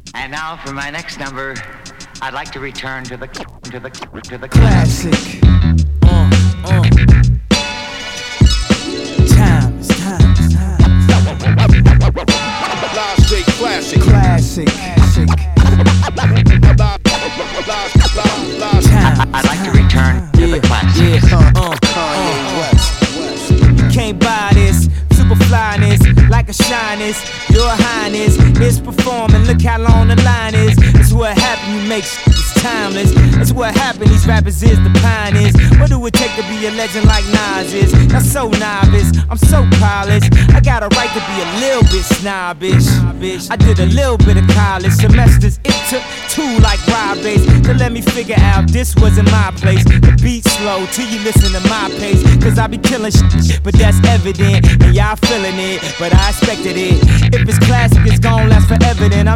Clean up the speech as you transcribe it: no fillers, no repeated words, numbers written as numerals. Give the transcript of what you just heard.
And now for my next number, I'd like to return to the classic. Time. Live straight classic. Classic. I'd like to return to the classics. You can't buy this super flyness like a shyness. Your highness is performing. Look how long the line is. It's what happened. You make it's timeless. That's what happened. These rappers is the pioneers. What do it take to be a legend like Nas is? Not so novice. I'm so polished. I got a right to be a little bit snobbish. I did a little bit of college semesters. It took 2 like Rob Bass to let me figure out this wasn't my place. The beat's slow till you listen to my pace. Cause I be killing shit, but that's evident. And y'all feeling it, but I expected it. If it's classic, it's gon' last forever then.